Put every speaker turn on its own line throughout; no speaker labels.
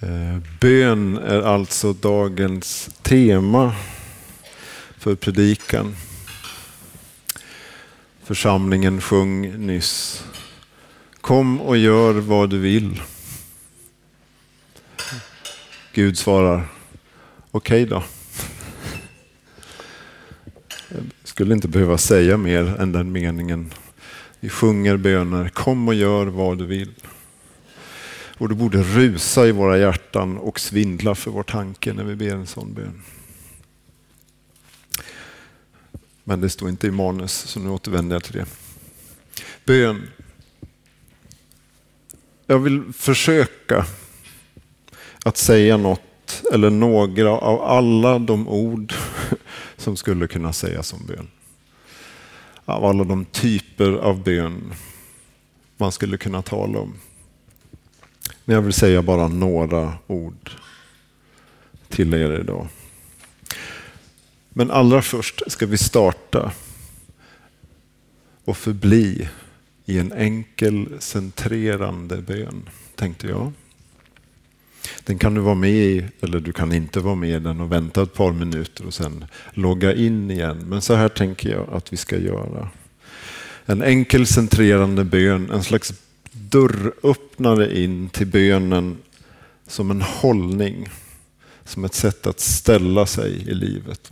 Bön är alltså dagens tema för predikan. Församlingen sjöng nyss: kom och gör vad du vill. Gud svarar: okej då. Jag skulle inte behöva säga mer än den meningen. Vi sjunger böner: kom och gör vad du vill. Och det borde rusa i våra hjärtan och svindla för vår tanke när vi ber en sån bön. Men det står inte i manus, så nu återvänder jag till det. Bön. Jag vill försöka att säga något eller några av alla de ord som skulle kunna sägas om bön. Av alla de typer av bön man skulle kunna tala om. Men jag vill säga bara några ord till er idag. Men allra först ska vi starta och förbli i en enkel centrerande bön, tänkte jag. Den kan du vara med i, eller du kan inte vara med i den och vänta ett par minuter och sen logga in igen. Men så här tänker jag att vi ska göra. En enkel centrerande bön, en slags dörröppnare in till bönen som en hållning, som ett sätt att ställa sig i livet.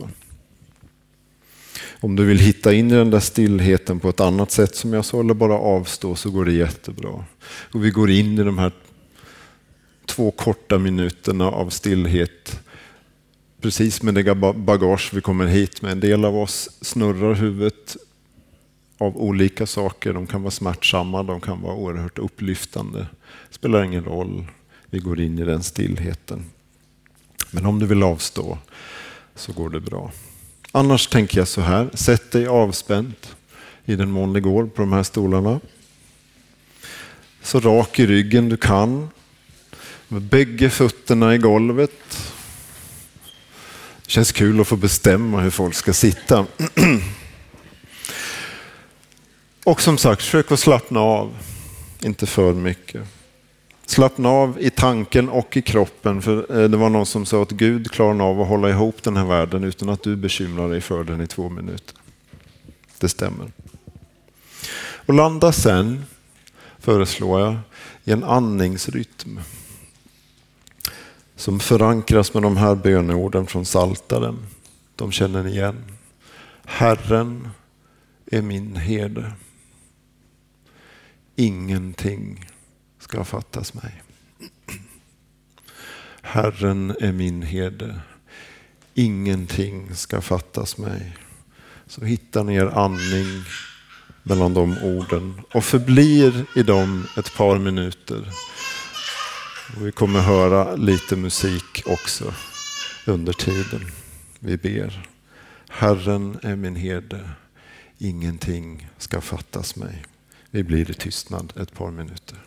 Om du vill hitta in i den där stillheten på ett annat sätt som jag sa, eller bara avstå, så går det jättebra. Och vi går in i de här 2 korta minuterna av stillhet precis med det bagage vi kommer hit med. En del av oss snurrar huvudet av olika saker. De kan vara smärtsamma, de kan vara oerhört upplyftande. Det spelar ingen roll. Vi går in i den stillheten. Men om du vill avstå så går det bra. Annars tänker jag så här: sätt dig avspänt i den mån det går på de här stolarna. Så rak i ryggen du kan. Med bägge fötterna i golvet. Det känns kul att få bestämma hur folk ska sitta. Och som sagt, försök att slappna av. Inte för mycket. Slappna av i tanken och i kroppen. För det var någon som sa att Gud klarar av att hålla ihop den här världen utan att du bekymrar dig för den i 2 minuter. Det stämmer. Och landa sen, föreslår jag, i en andningsrytm som förankras med de här böneorden från Psaltaren. De känner ni igen. Herren är min herde. Ingenting ska fattas mig. Herren är min herde. Ingenting ska fattas mig. Så hittar ni er andning mellan de orden och förblir i dem ett par minuter. Och vi kommer höra lite musik också under tiden vi ber. Herren är min herde. Ingenting ska fattas mig. Vi blir i tystnad ett par minuter.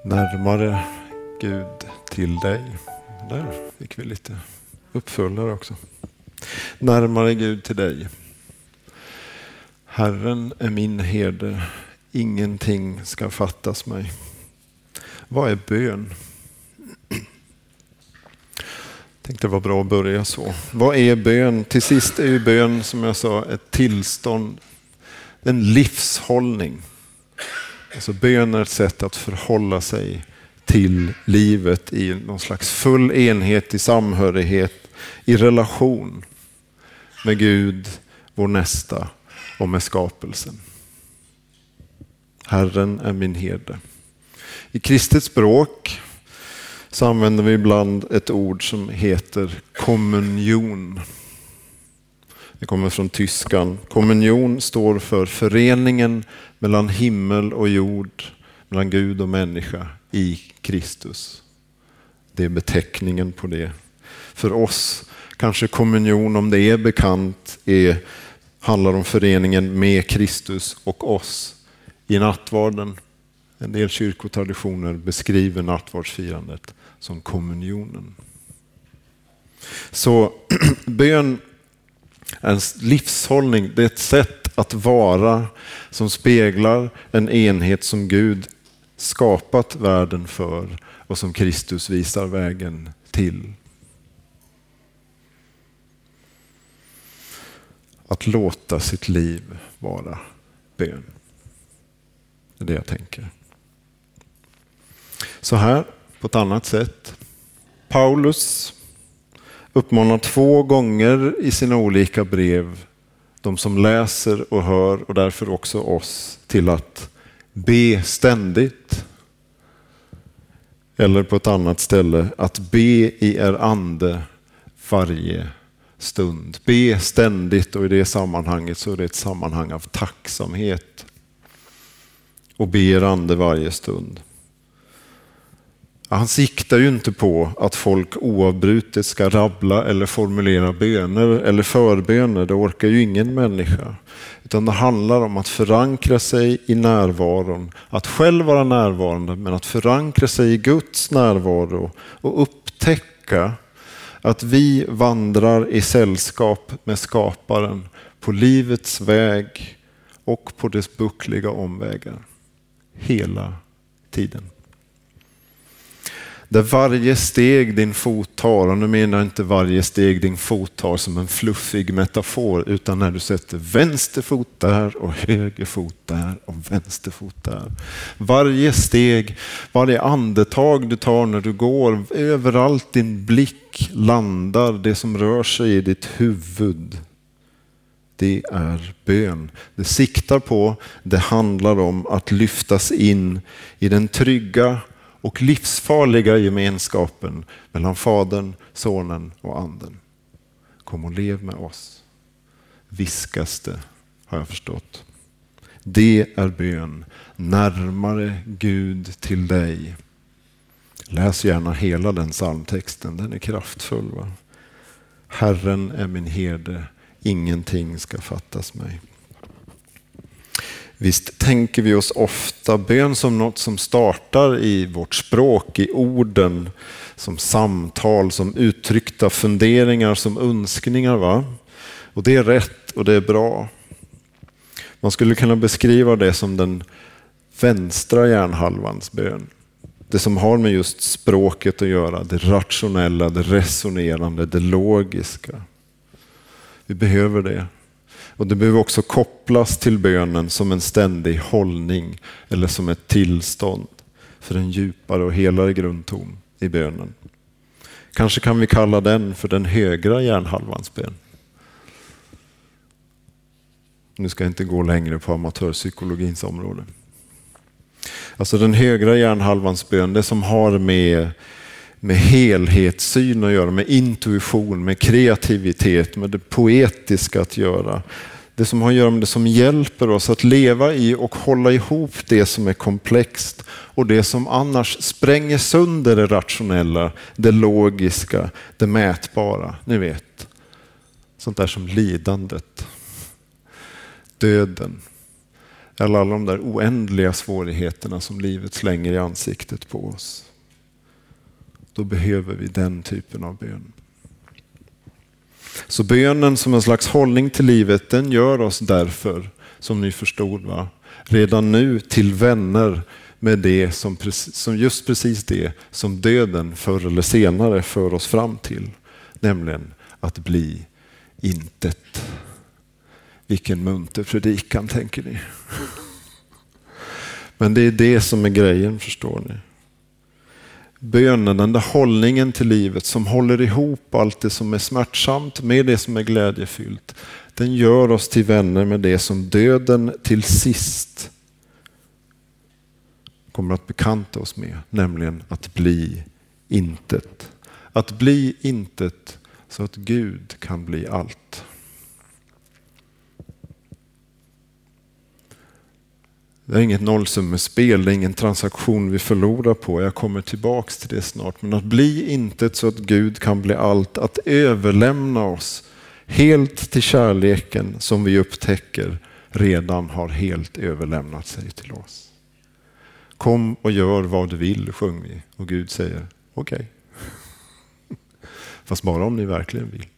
Närmare Gud till dig. Där fick vi lite uppföljare också. Närmare Gud till dig. Herren är min herde, ingenting ska fattas mig. Vad är bön? Tänkte det var bra att börja så. Vad är bön? Till sist är ju bön, som jag sa, ett tillstånd, en livshållning. Alltså bön är ett sätt att förhålla sig till livet i någon slags full enhet, i samhörighet, i relation med Gud, vår nästa och med skapelsen. Herren är min herde. I kristet språk så använder vi ibland ett ord som heter kommunion. Det kommer från tyskan. Kommunion står för föreningen mellan himmel och jord, mellan Gud och människa i Kristus. Det är beteckningen på det. För oss kanske kommunion, om det är bekant, handlar om föreningen med Kristus och oss i nattvarden. En del kyrkotraditioner beskriver nattvardsfirandet som kommunionen. Så bön är en livshållning, det är ett sätt att vara som speglar en enhet som Gud skapat världen för och som Kristus visar vägen till. Att låta sitt liv vara bön. Det är det jag tänker. Så här, på ett annat sätt. Paulus uppmanar 2 gånger i sina olika brev de som läser och hör, och därför också oss, till att be ständigt. Eller på ett annat ställe, att be i er ande varje stund. Be ständigt, och i det sammanhanget så är det ett sammanhang av tacksamhet. Och be er ande varje stund. Han siktar ju inte på att folk oavbrutet ska rabbla eller formulera böner eller förböner. Det orkar ju ingen människa. Utan det handlar om att förankra sig i närvaron. Att själv vara närvarande, men att förankra sig i Guds närvaro. Och upptäcka att vi vandrar i sällskap med skaparen på livets väg och på dess buckliga omvägar. Hela tiden. Där varje steg din fot tar, och nu menar jag inte varje steg din fot tar som en fluffig metafor, utan när du sätter vänster fot där och höger fot där och vänster fot där. Varje steg, varje andetag du tar när du går, överallt din blick landar, det som rör sig i ditt huvud. Det är bön. Det siktar på, det handlar om att lyftas in i den trygga och livsfarliga gemenskapen mellan Fadern, Sonen och Anden. Kom och lev med oss. Viskas det, har jag förstått. Det är bön. Närmare Gud till dig. Läs gärna hela den psalmtexten. Den är kraftfull, va? Herren är min herde. Ingenting ska fattas mig. Visst tänker vi oss ofta bön som något som startar i vårt språk, i orden, som samtal, som uttryckta funderingar, som önskningar, va? Och det är rätt och det är bra. Man skulle kunna beskriva det som den vänstra hjärnhalvans bön. Det som har med just språket att göra, det rationella, det resonerande, det logiska. Vi behöver det. Och det behöver också kopplas till bönen som en ständig hållning eller som ett tillstånd för en djupare och helare grundton i bönen. Kanske kan vi kalla den för den högra hjärnhalvans bön. Nu ska jag inte gå längre på amatörpsykologins område. Alltså den högra hjärnhalvans bön, det som har med helhetssyn att göra, med intuition, med kreativitet, med det poetiska att göra. Det som har att göra med det som hjälper oss att leva i och hålla ihop det som är komplext och det som annars spränger sönder det rationella, det logiska, det mätbara. Ni vet, sånt där som lidandet, döden, eller alla de där oändliga svårigheterna som livet slänger i ansiktet på oss. Då behöver vi den typen av bön. Så bönen som en slags hållning till livet, den gör oss därför, som ni förstod, redan nu till vänner med det som just precis det som döden förr eller senare för oss fram till. Nämligen att bli intet. Vilken munter predikan, tänker ni. Men det är det som är grejen, förstår ni. Bönen, den där hållningen till livet som håller ihop allt det som är smärtsamt med det som är glädjefyllt. Den gör oss till vänner med det som döden till sist kommer att bekanta oss med. Nämligen att bli intet. Att bli intet så att Gud kan bli allt. Det är inget nollsummespel, det är ingen transaktion vi förlorar på. Jag kommer tillbaks till det snart. Men att bli intet så att Gud kan bli allt. Att överlämna oss helt till kärleken som vi upptäcker redan har helt överlämnat sig till oss. Kom och gör vad du vill, sjöng vi. Och Gud säger, okej. Fast bara om ni verkligen vill.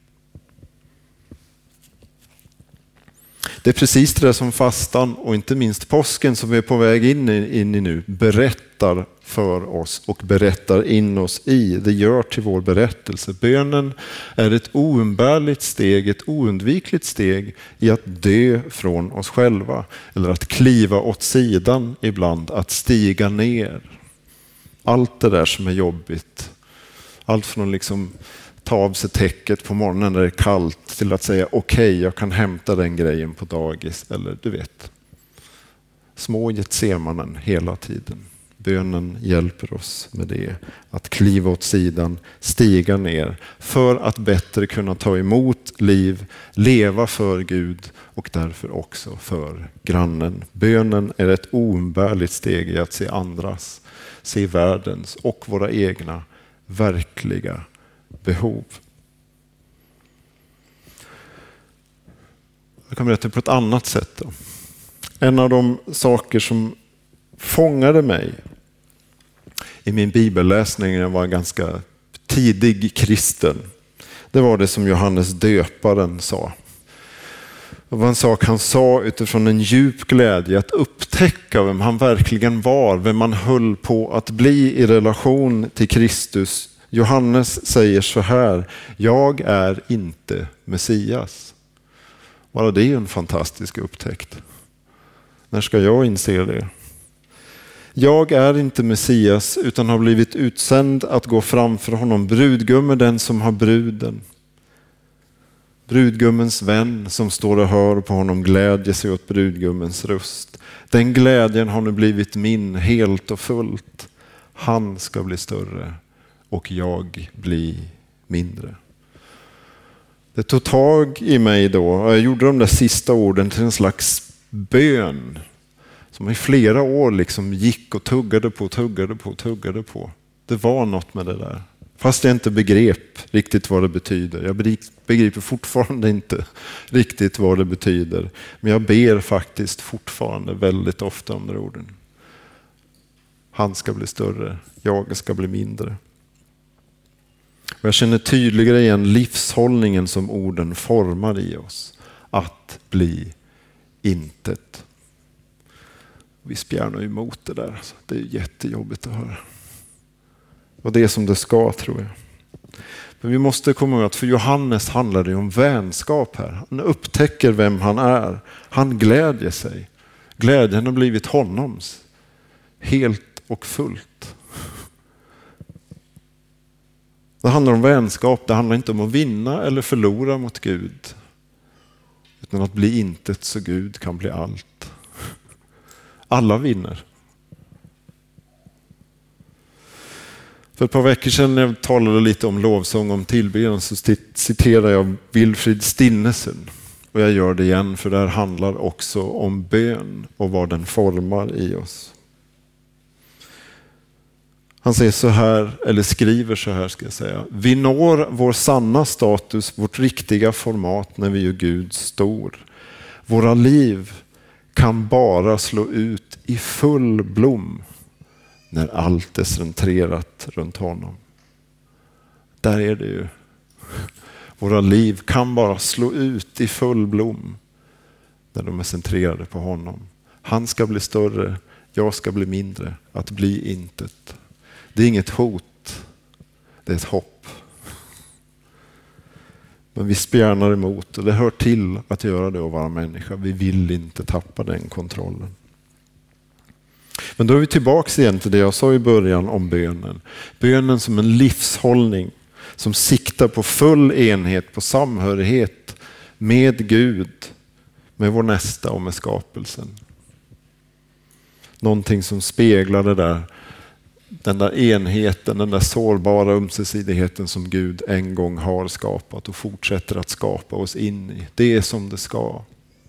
Det är precis det som fastan och inte minst påsken som vi är på väg in i nu berättar för oss och berättar in oss i. Det gör till vår berättelse. Bönen är ett oumbärligt steg, ett oundvikligt steg i att dö från oss själva. Eller att kliva åt sidan ibland, att stiga ner. Allt det där som är jobbigt. Allt från liksom ta av sig täcket på morgonen när det är kallt till att säga okej, jag kan hämta den grejen på dagis. Eller du vet, små Getsemanen hela tiden. Bönen hjälper oss med det. Att kliva åt sidan, stiga ner för att bättre kunna ta emot liv, leva för Gud och därför också för grannen. Bönen är ett oumbärligt steg i att se andras, se världens och våra egna verkliga behov. Jag kan berätta på ett annat sätt då. En av de saker som fångade mig i min bibelläsning när jag var ganska tidig kristen, det var det som Johannes döparen sa. Det var en sak han sa utifrån en djup glädje att upptäcka vem han verkligen var, vem man höll på att bli i relation till Kristus. Johannes säger så här: jag är inte Messias. Bara det är en fantastisk upptäckt. När ska jag inse det? Jag är inte Messias utan har blivit utsänd att gå framför honom. Brudgummen, den som har bruden. Brudgummens vän som står och hör på honom glädjer sig åt brudgummens röst. Den glädjen har nu blivit min helt och fullt. Han ska bli större och jag bli mindre. Det tog tag i mig då och jag gjorde de där sista orden till en slags bön som i flera år liksom gick och tuggade på. Det var något med det där. Fast jag inte begrep riktigt vad det betyder. Jag begriper fortfarande inte riktigt vad det betyder. Men jag ber faktiskt fortfarande väldigt ofta om de orden. Han ska bli större, jag ska bli mindre. Och jag känner tydligare igen livshållningen som orden formar i oss. Att bli intet. Vi spjärnar emot det där. Det är jättejobbigt att höra. Och det är som det ska, tror jag. Men vi måste komma ihåg att för Johannes handlar det om vänskap här. Han upptäcker vem han är. Han glädjer sig. Glädjen har blivit honoms. Helt och fullt. Det handlar om vänskap. Det handlar inte om att vinna eller förlora mot Gud. Utan att bli intet så Gud kan bli allt. Alla vinner. För ett par veckor sedan när jag talade lite om lovsång, om tillbedjan, så citerade jag Wilfrid Stinnesen. Och jag gör det igen, för det här handlar också om bön och vad den formar i oss. Han säger så här, eller skriver så här ska jag säga. Vi når vår sanna status, vårt riktiga format när vi gör Gud stor. Våra liv kan bara slå ut i full blom när allt är centrerat runt honom. Där är det ju. Våra liv kan bara slå ut i full blom när de är centrerade på honom. Han ska bli större, jag ska bli mindre. Att bli intet. Det är inget hot, det är ett hopp. Men vi spjärnar emot och det hör till att göra det och vara människa. Vi vill inte tappa den kontrollen. Men då är vi tillbaka igen till det jag sa i början om bönen. Bönen som en livshållning som siktar på full enhet, på samhörighet med Gud, med vår nästa och med skapelsen. Någonting som speglar det där, den där enheten, den där sårbara ömsesidigheten som Gud en gång har skapat och fortsätter att skapa oss in i. Det är som det ska.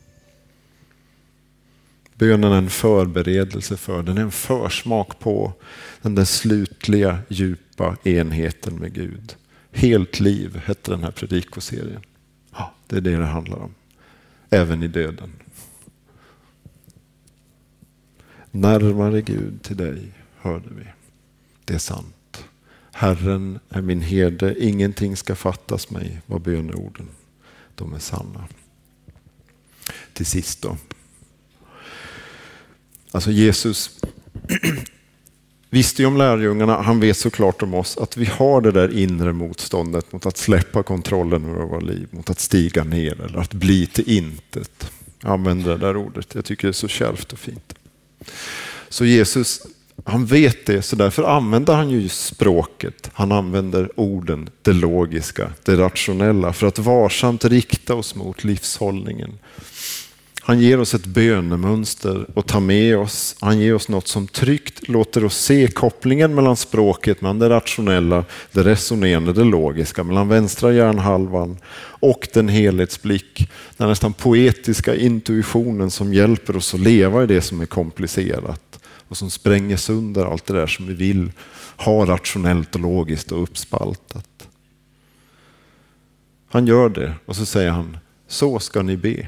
Bönen är en förberedelse för, den är en försmak på den där slutliga djupa enheten med Gud. Helt liv heter den här predikoserien. Ja, det är det handlar om. Även i döden. Närmare Gud till dig, hörde vi. Det är sant. Herren är min herde, ingenting ska fattas mig, var böneorden. De är sanna. Till sist då. Alltså Jesus visste ju om lärjungarna, han vet såklart om oss att vi har det där inre motståndet mot att släppa kontrollen över våra liv, mot att stiga ner eller att bli till intet. Jag använder det där ordet, jag tycker det är så kärvt och fint. Så Jesus, han vet det, så därför använder han ju språket. Han använder orden, det logiska, det rationella för att varsamt rikta oss mot livshållningen. Han ger oss ett bönemönster och tar med oss. Han ger oss något som tryggt låter oss se kopplingen mellan språket, mellan det rationella, det resonerande, det logiska, mellan vänstra hjärnhalvan och den helhetsblick, den nästan poetiska intuitionen som hjälper oss att leva i det som är komplicerat och som spränger sönder allt det där som vi vill ha rationellt och logiskt och uppspaltat. Han gör det och så säger han, så ska ni be.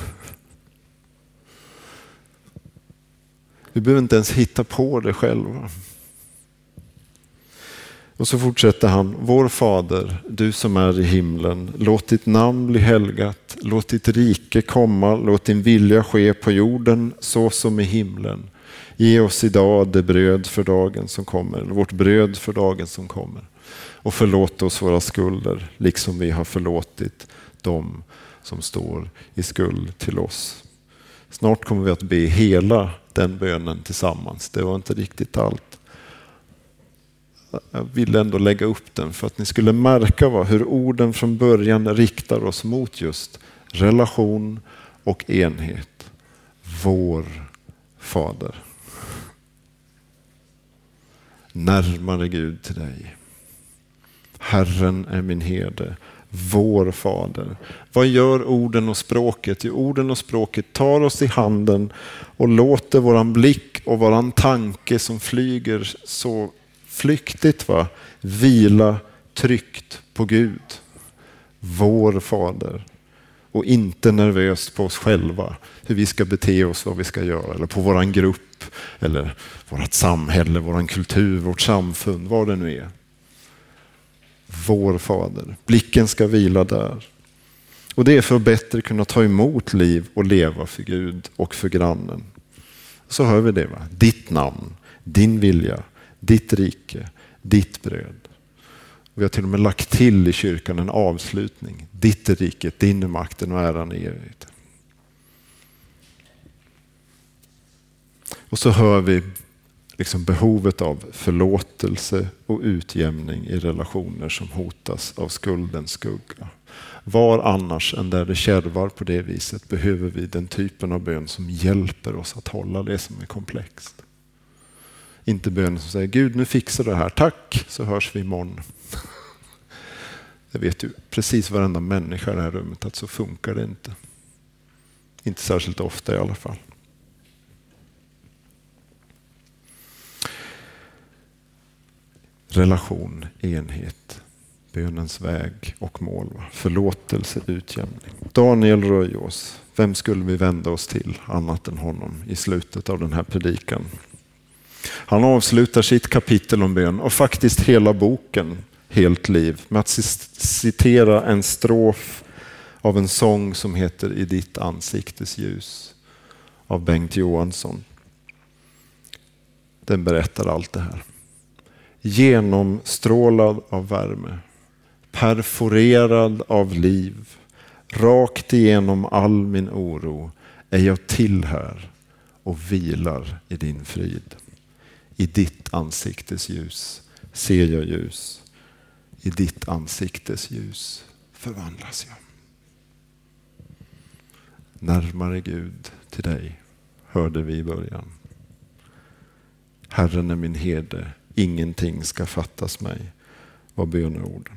Vi behöver inte ens hitta på det själva. Och så fortsätter han, vår Fader, du som är i himlen, låt ditt namn bli helgat, låt ditt rike komma, låt din vilja ske på jorden så som i himlen. Ge oss idag det bröd för dagen som kommer, vårt bröd för dagen som kommer. Och förlåt oss våra skulder, liksom vi har förlåtit dem som står i skuld till oss. Snart kommer vi att be hela den bönen tillsammans. Det var inte riktigt allt. Jag ville ändå lägga upp den för att ni skulle märka hur orden från början riktar oss mot just relation och enhet. Vår Fader. Närmare Gud till dig. Herren är min herde. Vår Fader. Vad gör orden och språket? Jo, orden och språket tar oss i handen och låter våran blick och våran tanke som flyger så flyktigt vila tryggt på Gud. Vår Fader. Och inte nervöst på oss själva. Hur vi ska bete oss, vad vi ska göra. Eller på våran grupp. Eller vårt samhälle, våran kultur, vårt samfund. Vad det nu är. Vår Fader. Blicken ska vila där. Och det är för att bättre kunna ta emot liv och leva för Gud och för grannen. Så hör vi det Ditt namn, din vilja, ditt rike, ditt bröd. Vi har till och med lagt till i kyrkan en avslutning. Ditt rike, din makten och äran i evighet. Och så hör vi liksom behovet av förlåtelse och utjämning i relationer som hotas av skuldens skugga. Var annars än där det kärvar på det viset behöver vi den typen av bön som hjälper oss att hålla det som är komplext. Inte bön som säger Gud nu fixar det här, tack så hörs vi imorgon. Det vet ju precis varenda människa i det här rummet att så funkar det inte. Inte särskilt ofta i alla fall. Relation, enhet. bönens väg och mål. Förlåtelse, utjämning. Daniel Röjås, vem skulle vi vända oss till annat än honom i slutet av den här predikan? Han avslutar sitt kapitel om bön och faktiskt hela boken Helt liv med att citera en strof av en sång som heter I ditt ansiktes ljus av Bengt Johansson. Den berättar allt det här. Genomstrålad av värme, perforerad av liv, rakt igenom all min oro är jag till här och vilar i din frid. I ditt ansiktes ljus ser jag ljus. I ditt ansiktes ljus förvandlas jag. Närmare Gud till dig, hörde vi i början. Herren är min herde, ingenting ska fattas mig, var böneorden.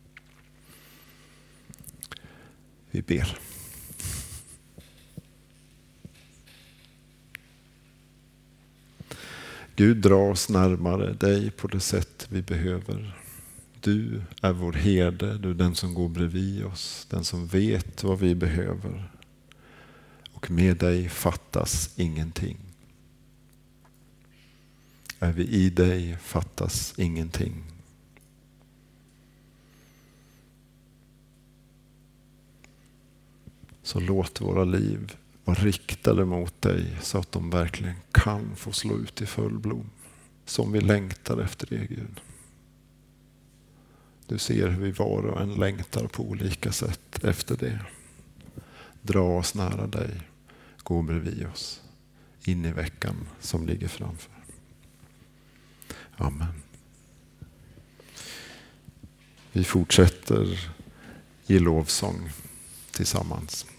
Vi ber. Gud, dra oss närmare dig på det sätt vi behöver. Du är vår herde, du är den som går bredvid oss, den som vet vad vi behöver. Och med dig fattas ingenting. Är vi i dig fattas ingenting. Så låt våra liv vara riktade mot dig så att de verkligen kan få slå ut i full blom. Som vi längtar efter det, Gud. Du ser hur vi var och en längtar på olika sätt efter det. Dra oss nära dig. Gå bredvid oss. In i veckan som ligger framför. Amen. Vi fortsätter i lovsång tillsammans.